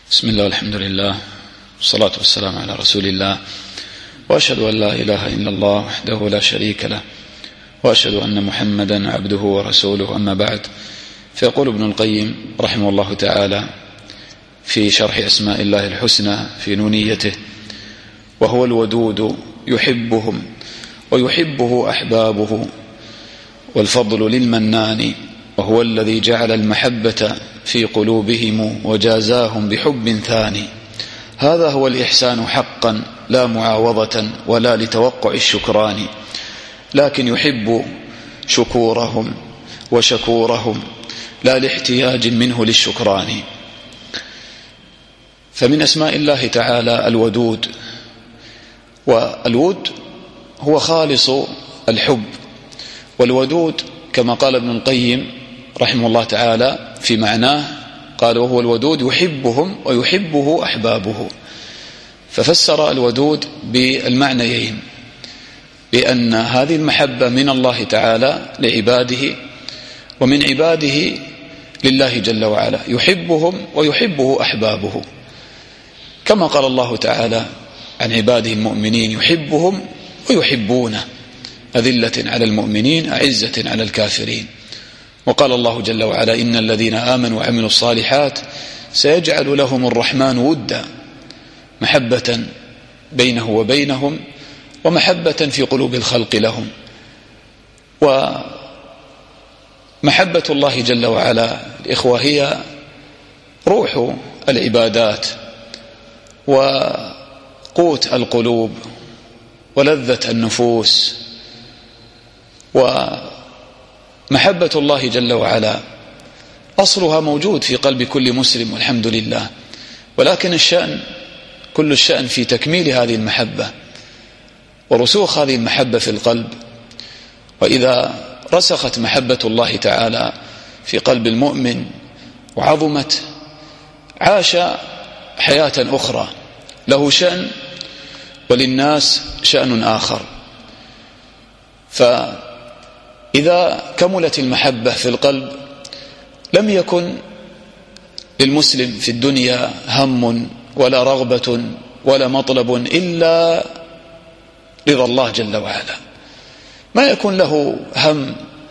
بسم الله والحمد لله والصلاة والسلام على رسول الله، وأشهد أن لا إله إلا الله وحده لا شريك له، وأشهد أن محمدا عبده ورسوله. أما بعد، فيقول ابن القيم رحمه الله تعالى في شرح أسماء الله الحسنى في نونيته: وهو الودود يحبهم ويحبه أحبابه، والفضل للمنان، وهو الذي جعل المحبة في قلوبهم وجازاهم بحب ثاني. هذا هو الإحسان حقا، لا معاوضة ولا لتوقع الشكران، لكن يحب شكورهم وشكورهم لا لاحتياج منه للشكران. فمن أسماء الله تعالى الودود، والود هو خالص الحب، والودود كما قال ابن القيم رحمه الله تعالى في معناه، قال: وهو الودود يحبهم ويحبه أحبابه. ففسر الودود بالمعنيين، بأن هذه المحبة من الله تعالى لعباده، ومن عباده لله جل وعلا، يحبهم ويحبه أحبابه، كما قال الله تعالى عن عباده المؤمنين: يحبهم ويحبونه، أذلة على المؤمنين أعزة على الكافرين. وقال الله جل وعلا: إن الذين آمنوا وعملوا الصالحات سيجعل لهم الرحمن ودا، محبة بينه وبينهم، ومحبة في قلوب الخلق لهم. ومحبة الله جل وعلا الإخوة هي روح العبادات وقوت القلوب ولذة النفوس. ومحبة الله جل وعلا أصلها موجود في قلب كل مسلم والحمد لله، ولكن كل الشأن في تكميل هذه المحبة ورسوخ هذه المحبة في القلب. وإذا رسخت محبة الله تعالى في قلب المؤمن وعظمت، عاش حياة أخرى، له شأن وللناس شأن آخر. فإذا كملت المحبة في القلب، لم يكن للمسلم في الدنيا هم ولا رغبة ولا مطلب إلا رضا الله جل وعلا، ما يكون له هم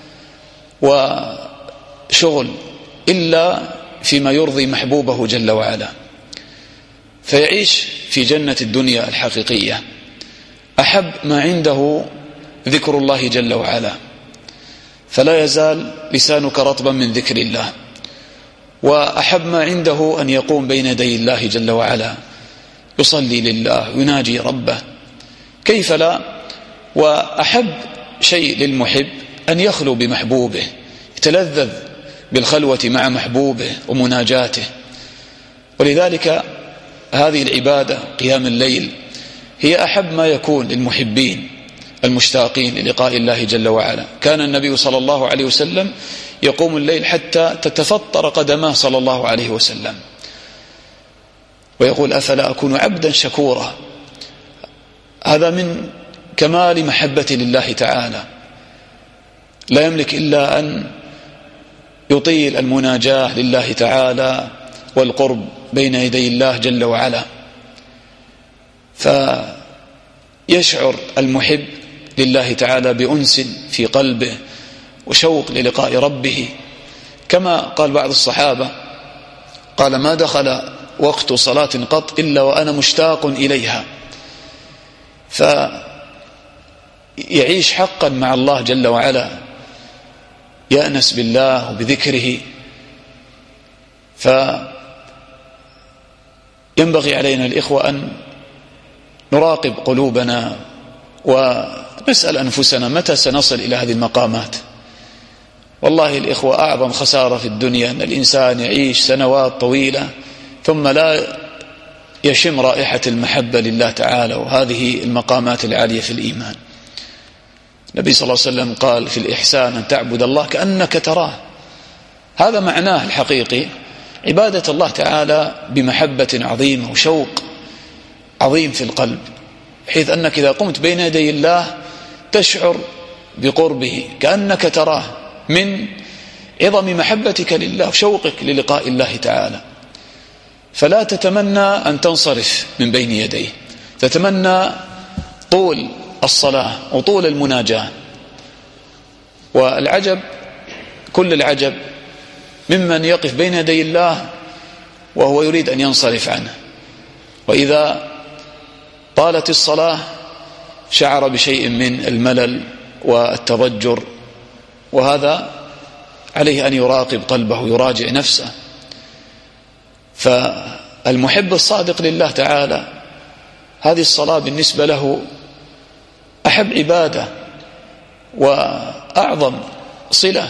وشغل إلا فيما يرضي محبوبه جل وعلا، فيعيش في جنة الدنيا الحقيقية. أحب ما عنده ذكر الله جل وعلا، فلا يزال لسانك رطبا من ذكر الله، وأحب ما عنده أن يقوم بين يدي الله جل وعلا يصلي لله يناجي ربه، كيف لا؟ وأحب شيء للمحب أن يخلو بمحبوبه، يتلذذ بالخلوة مع محبوبه ومناجاته. ولذلك هذه العبادة قيام الليل هي أحب ما يكون للمحبين المشتاقين للقاء الله جل وعلا. كان النبي صلى الله عليه وسلم يقوم الليل حتى تتفطر قدماه صلى الله عليه وسلم، ويقول: أفلا أكون عبدا شكورا. هذا من كمال محبة لله تعالى، لا يملك إلا أن يطيل المناجاة لله تعالى والقرب بين يدي الله جل وعلا. فيشعر المحب لله تعالى بأنس في قلبه وشوق للقاء ربه، كما قال بعض الصحابة، قال: ما دخل وقت صلاة قط إلا وأنا مشتاق إليها. فيعيش حقا مع الله جل وعلا، يأنس بالله وبذكره. فينبغي علينا الإخوة أن نراقب قلوبنا ونسأل أنفسنا متى سنصل إلى هذه المقامات. والله الإخوة، أعظم خسارة في الدنيا أن الإنسان يعيش سنوات طويلة ثم لا يشم رائحة المحبة لله تعالى وهذه المقامات العالية في الإيمان. النبي صلى الله عليه وسلم قال في الإحسان: أن تعبد الله كأنك تراه. هذا معناه الحقيقي، عبادة الله تعالى بمحبة عظيمة وشوق عظيم في القلب، حيث أنك إذا قمت بين يدي الله تشعر بقربه كأنك تراه، من عظم محبتك لله وشوقك للقاء الله تعالى. فلا تتمنى أن تنصرف من بين يديه، تتمنى طول الصلاة وطول المناجاة. والعجب كل العجب ممن يقف بين يدي الله وهو يريد أن ينصرف عنه، وإذا طالت الصلاة شعر بشيء من الملل والتضجر، وهذا عليه أن يراقب قلبه، يراجع نفسه. فالمحب الصادق لله تعالى هذه الصلاة بالنسبة له أحب عبادة وأعظم صلة.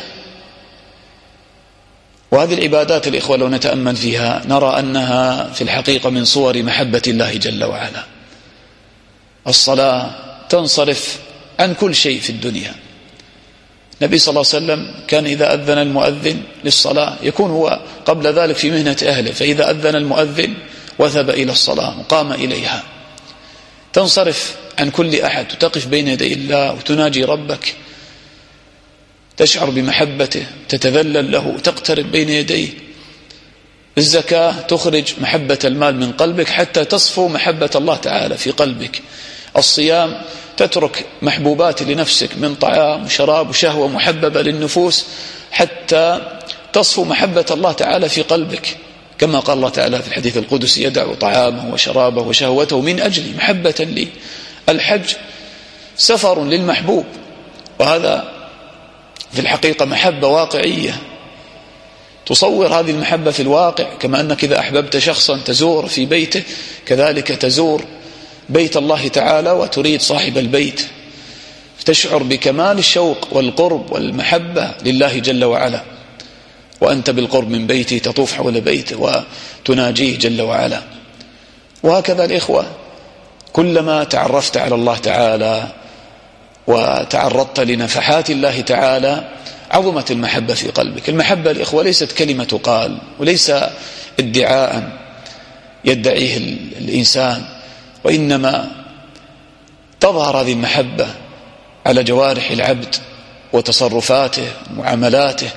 وهذه العبادات الإخوة لو نتأمل فيها نرى أنها في الحقيقة من صور محبة الله جل وعلا. الصلاة تنصرف عن كل شيء في الدنيا. النبي صلى الله عليه وسلم كان إذا أذن المؤذن للصلاة يكون هو قبل ذلك في مهنة أهله، فإذا أذن المؤذن وثب إلى الصلاة وقام إليها. تنصرف عن كل أحد وتقف بين يدي الله وتناجي ربك، تشعر بمحبته، تتذلل له، تقترب بين يديه. الزكاة تخرج محبة المال من قلبك حتى تصفو محبة الله تعالى في قلبك. الصيام تترك محبوبات لنفسك من طعام وشراب وشهوة محببة للنفوس حتى تصفو محبة الله تعالى في قلبك، كما قال الله تعالى في الحديث القدسي: يدع طعامه وشرابه وشهوته من أجلي محبة لي. الحج سفر للمحبوب، وهذا في الحقيقة محبة واقعية. تصور هذه المحبة في الواقع، كما أنك إذا أحببت شخصا تزور في بيته، كذلك تزور بيت الله تعالى وتريد صاحب البيت، تشعر بكمال الشوق والقرب والمحبة لله جل وعلا، وأنت بالقرب من بيته تطوف حول بيته وتناجيه جل وعلا. وهكذا الإخوة، كلما تعرفت على الله تعالى وتعرضت لنفحات الله تعالى عظمت المحبة في قلبك. المحبة الإخوة ليست كلمة قال، وليس ادعاء يدعيه الإنسان، وإنما تظهر هذه المحبة على جوارح العبد وتصرفاته ومعاملاته،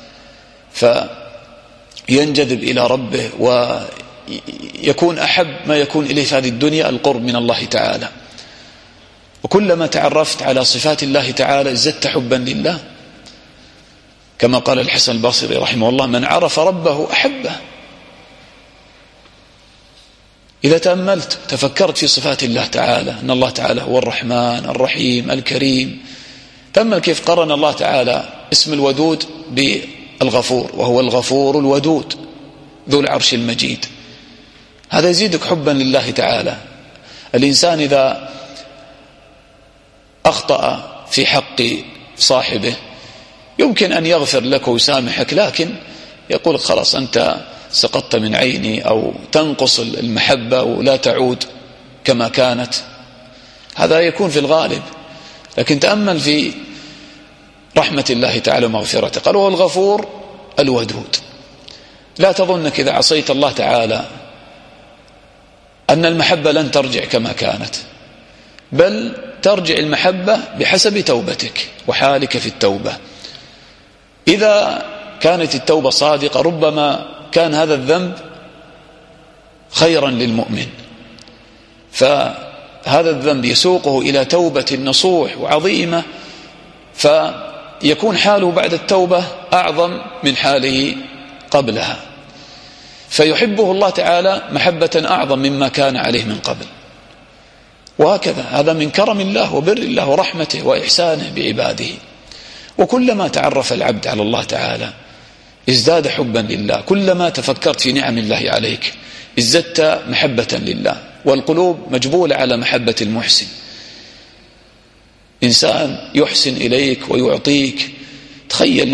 فينجذب إلى ربه ويكون أحب ما يكون إليه في هذه الدنيا القرب من الله تعالى. وكلما تعرفت على صفات الله تعالى ازددت حبا لله، كما قال الحسن البصري رحمه الله: من عرف ربه أحبه. إذا تأملت تفكرت في صفات الله تعالى، أن الله تعالى هو الرحمن الرحيم الكريم، تأمل كيف قرن الله تعالى اسم الودود بالغفور، وهو الغفور الودود ذو العرش المجيد. هذا يزيدك حبا لله تعالى. الإنسان إذا أخطأ في حق صاحبه يمكن أن يغفر لك ويسامحك، لكن يقول خلاص أنت سقطت من عيني، أو تنقص المحبة ولا تعود كما كانت. هذا يكون في الغالب. لكن تأمل في رحمة الله تعالى ومغفرته، قال: هو الغفور الودود. لا تظنك إذا عصيت الله تعالى أن المحبة لن ترجع كما كانت، بل ترجع المحبة بحسب توبتك وحالك في التوبة. إذا كانت التوبة صادقة ربما كان هذا الذنب خيرا للمؤمن، فهذا الذنب يسوقه إلى توبة نصوح وعظيمة، فيكون حاله بعد التوبة أعظم من حاله قبلها، فيحبه الله تعالى محبة أعظم مما كان عليه من قبل. وهكذا هذا من كرم الله وبر الله ورحمته وإحسانه بعباده. وكلما تعرف العبد على الله تعالى ازداد حبا لله، كلما تفكرت في نعم الله عليك ازددت محبة لله. والقلوب مجبولة على محبة المحسن. إنسان يحسن إليك ويعطيك، تخيل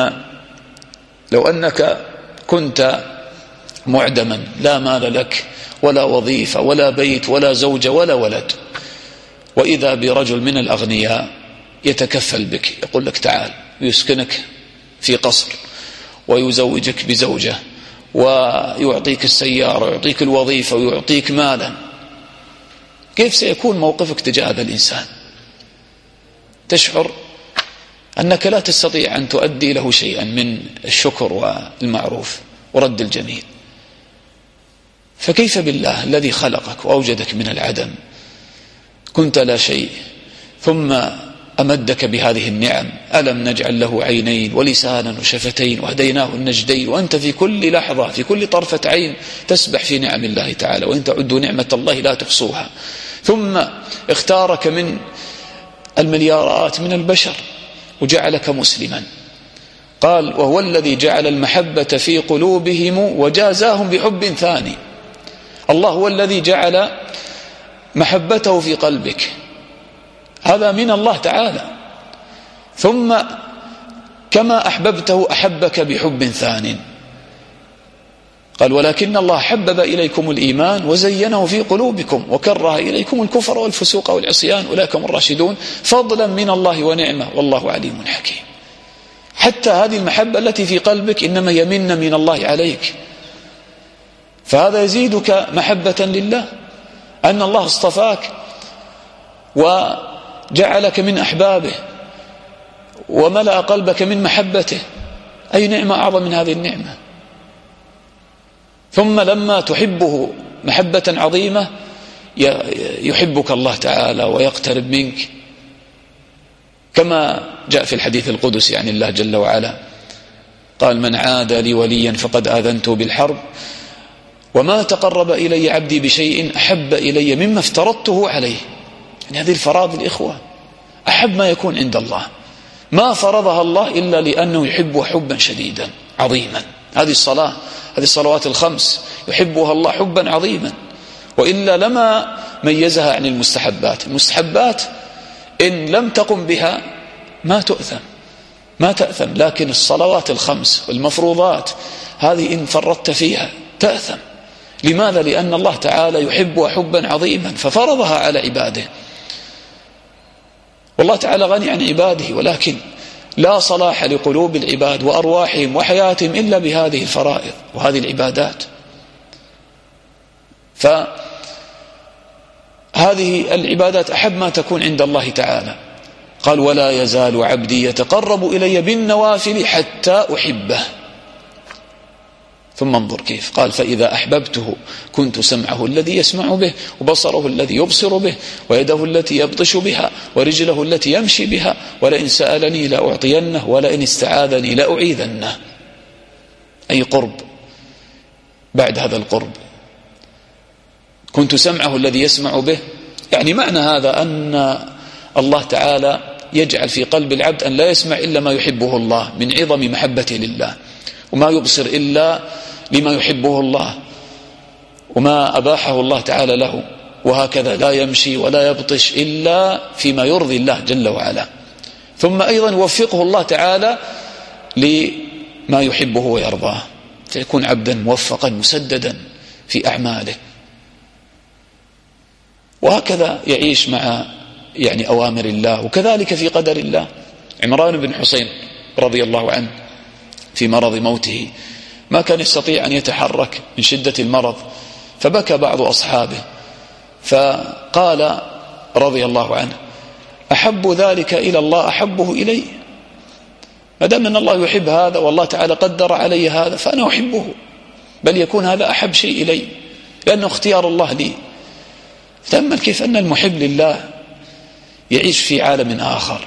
لو أنك كنت معدما لا مال لك ولا وظيفة ولا بيت ولا زوجة ولا ولد، وإذا برجل من الأغنياء يتكفل بك، يقول لك تعال، ويسكنك في قصر ويزوجك بزوجة ويعطيك السيارة ويعطيك الوظيفة ويعطيك مالا، كيف سيكون موقفك تجاه هذا الإنسان؟ تشعر أنك لا تستطيع أن تؤدي له شيئا من الشكر والمعروف ورد الجميل. فكيف بالله الذي خلقك وأوجدك من العدم، كنت لا شيء، ثم أمدك بهذه النعم. ألم نجعل له عينين ولسانا وشفتين وهديناه النجدين، وأنت في كل لحظة في كل طرفة عين تسبح في نعم الله تعالى، وإن تعدوا نعمة الله لا تحصوها. ثم اختارك من المليارات من البشر وجعلك مسلما. قال وهو الذي جعل المحبة في قلوبهم وجازاهم بحب ثاني. الله هو الذي جعل محبته في قلبك، هذا من الله تعالى. ثم كما أحببته أحبك بحب ثان. قال ولكن الله حبب إليكم الإيمان وزينه في قلوبكم وكره إليكم الكفر والفسوق والعصيان أولئك هم الراشدون، فضلا من الله ونعمة والله عليم حكيم. حتى هذه المحبة التي في قلبك إنما يمن من الله عليك، فهذا يزيدك محبة لله، أن الله اصطفاك وجعلك من أحبابه وملأ قلبك من محبته. أي نعمة أعظم من هذه النعمة؟ ثم لما تحبه محبة عظيمة يحبك الله تعالى ويقترب منك، كما جاء في الحديث القدسي عن الله جل وعلا قال من عاد لي وليا فقد آذنته بالحرب وما تقرب إلي عبدي بشيء أحب إلي مما افترضته عليه. يعني هذه الفرائض الإخوة أحب ما يكون عند الله، ما فرضها الله إلا لأنه يحبها حبا شديدا عظيما. هذه الصلاة، هذه الصلوات الخمس يحبها الله حبا عظيما، وإلا لما ميزها عن المستحبات. المستحبات إن لم تقم بها ما تأثم، لكن الصلوات الخمس والمفروضات هذه إن فرطت فيها تأثم. لماذا؟ لأن الله تعالى يحبها حبا عظيما ففرضها على عباده. والله تعالى غني عن عباده، ولكن لا صلاح لقلوب العباد وأرواحهم وحياتهم إلا بهذه الفرائض وهذه العبادات. فهذه العبادات أحب ما تكون عند الله تعالى. قال ولا يزال عبدي يتقرب إلي بالنوافل حتى أحبه. ثم انظر كيف قال فإذا أحببته كنت سمعه الذي يسمع به وبصره الذي يبصر به ويده التي يبطش بها ورجله التي يمشي بها ولئن سألني لأعطينه ولئن استعاذني لأعيذنه. أي قرب بعد هذا القرب. كنت سمعه الذي يسمع به، يعني معنى هذا أن الله تعالى يجعل في قلب العبد أن لا يسمع إلا ما يحبه الله من عظم محبته لله، وما يبصر إلا لما يحبه الله وما أباحه الله تعالى له، وهكذا لا يمشي ولا يبطش إلا فيما يرضي الله جل وعلا. ثم أيضا يوفقه الله تعالى لما يحبه ويرضاه، فيكون عبدا موفقا مسددا في أعماله، وهكذا يعيش مع يعني أوامر الله. وكذلك في قدر الله. عمران بن حسين رضي الله عنه في مرض موته ما كان يستطيع أن يتحرك من شدة المرض، فبكى بعض أصحابه فقال رضي الله عنه أحب ذلك إلى الله أحبه إلي، ما دام أن الله يحب هذا والله تعالى قدر علي هذا فأنا أحبه، بل يكون هذا أحب شيء إلي لأنه اختيار الله لي. تأمل كيف أن المحب لله يعيش في عالم آخر،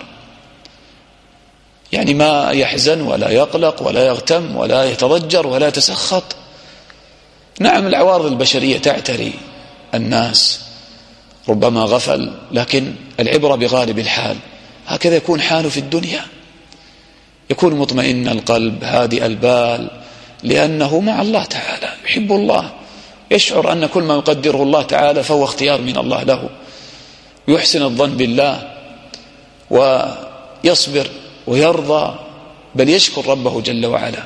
يعني ما يحزن ولا يقلق ولا يغتم ولا يتضجر ولا يتسخط. نعم العوارض البشرية تعتري الناس، ربما غفل، لكن العبرة بغالب الحال. هكذا يكون حاله في الدنيا، يكون مطمئن القلب هادئ البال، لأنه مع الله تعالى يحب الله، يشعر أن كل ما يقدره الله تعالى فهو اختيار من الله له، يحسن الظن بالله ويصبر ويرضى، بل يشكر ربه جل وعلا.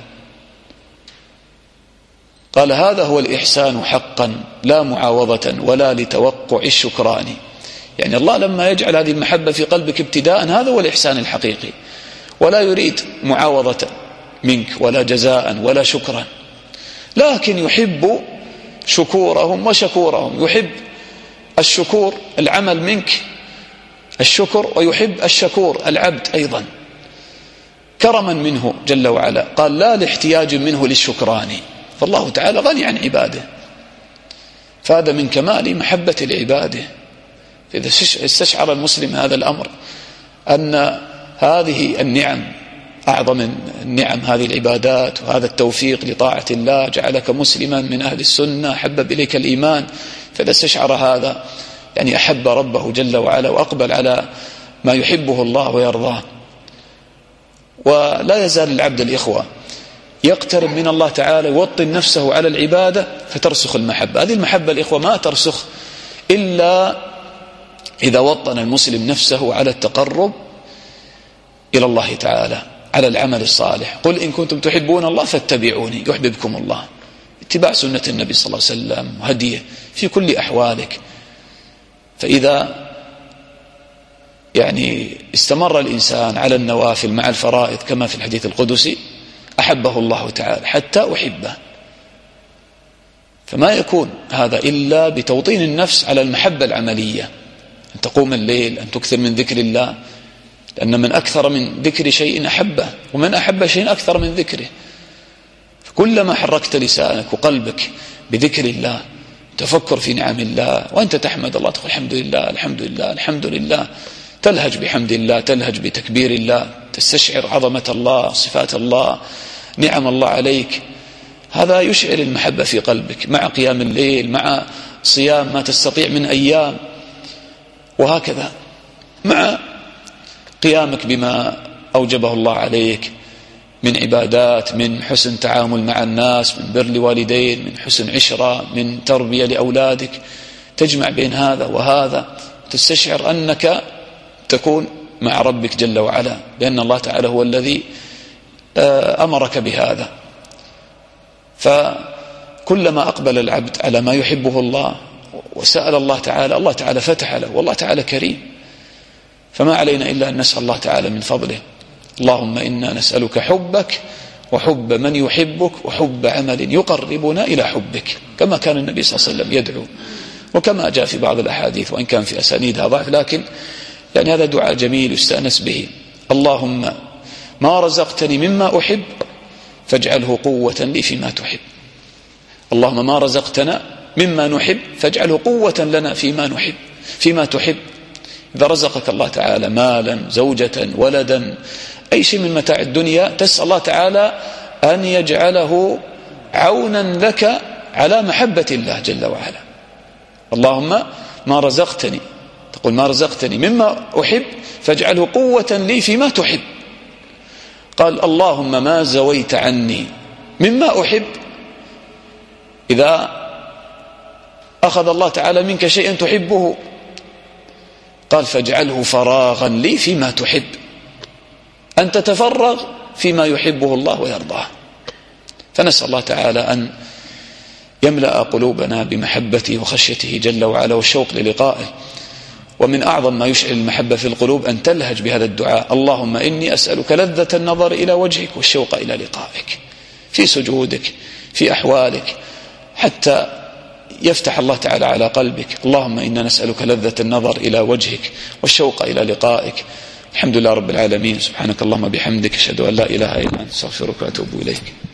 قال هذا هو الإحسان حقا لا معاوضة ولا لتوقع الشكران. يعني الله لما يجعل هذه المحبة في قلبك ابتداء هذا هو الإحسان الحقيقي، ولا يريد معاوضة منك ولا جزاء ولا شكرا، لكن يحب شكورهم وشكورهم. يحب الشكور العمل منك الشكر، ويحب الشكور العبد أيضا كرما منه جل وعلا. قال لا لاحتياج منه للشكران، فالله تعالى غني عن عباده. فهذا من كمال محبة العبادة. إذا استشعر المسلم هذا الأمر أن هذه النعم أعظم النعم، هذه العبادات وهذا التوفيق لطاعة الله جعلك مسلما من أهل السنة، حبب إليك الإيمان، فإذا استشعر هذا يعني أحب ربه جل وعلا وأقبل على ما يحبه الله ويرضاه. ولا يزال العبد الإخوة يقترب من الله تعالى، يوطن نفسه على العبادة فترسخ المحبة. هذه المحبة الإخوة ما ترسخ إلا إذا وطن المسلم نفسه على التقرب إلى الله تعالى، على العمل الصالح. قل إن كنتم تحبون الله فاتبعوني يحببكم الله. اتباع سنة النبي صلى الله عليه وسلم وهديه في كل أحوالك. فإذا يعني استمر الإنسان على النوافل مع الفرائض كما في الحديث القدسي أحبه الله تعالى حتى أحبه. فما يكون هذا إلا بتوطين النفس على المحبة العملية، أن تقوم الليل، أن تكثر من ذكر الله، لأن من أكثر من ذكر شيء أحبه، ومن أحب شيء أكثر من ذكره. فكلما حركت لسانك وقلبك بذكر الله، تفكر في نعم الله، وأنت تحمد الله، تقول الحمد لله الحمد لله الحمد لله، تلهج بحمد الله، تلهج بتكبير الله، تستشعر عظمة الله، صفات الله، نعم الله عليك. هذا يشعر المحبة في قلبك مع قيام الليل، مع صيام ما تستطيع من أيام، وهكذا مع قيامك بما أوجبه الله عليك من عبادات، من حسن تعامل مع الناس، من بر لوالدين، من حسن عشرة، من تربية لأولادك. تجمع بين هذا وهذا، تستشعر أنك تكون مع ربك جل وعلا، لأن الله تعالى هو الذي أمرك بهذا. فكلما أقبل العبد على ما يحبه الله وسأل الله تعالى، الله تعالى فتح له، والله تعالى كريم. فما علينا إلا أن نسأل الله تعالى من فضله. اللهم إنا نسألك حبك وحب من يحبك وحب عمل يقربنا إلى حبك، كما كان النبي صلى الله عليه وسلم يدعو، وكما جاء في بعض الأحاديث وإن كان في أسانيدها ضعف، لكن يعني هذا دعاء جميل يستأنس به. اللهم ما رزقتني مما أحب فاجعله قوة لي فيما تحب. اللهم ما رزقتنا مما نحب فاجعله قوة لنا فيما تحب. إذا رزقك الله تعالى مالا، زوجة، ولدا، أي شيء من متاع الدنيا، تسأل الله تعالى أن يجعله عونا لك على محبة الله جل وعلا. اللهم ما رزقتني، تقول ما رزقتني مما أحب فاجعله قوة لي فيما تحب. قال اللهم ما زويت عني مما أحب، إذا أخذ الله تعالى منك شيئا تحبه قال فاجعله فراغا لي فيما تحب، أن تتفرغ فيما يحبه الله ويرضاه. فنسأل الله تعالى أن يملأ قلوبنا بمحبته وخشيته جل وعلا والشوق للقائه. ومن أعظم ما يشعل المحبة في القلوب أن تلهج بهذا الدعاء: اللهم إني أسألك لذة النظر إلى وجهك والشوق إلى لقائك، في سجودك، في أحوالك، حتى يفتح الله تعالى على قلبك. اللهم إنا نسألك لذة النظر إلى وجهك والشوق إلى لقائك. الحمد لله رب العالمين. سبحانك اللهم بحمدك، أشهد أن لا إله إلا أنت، أستغفرك وأتوب إليك.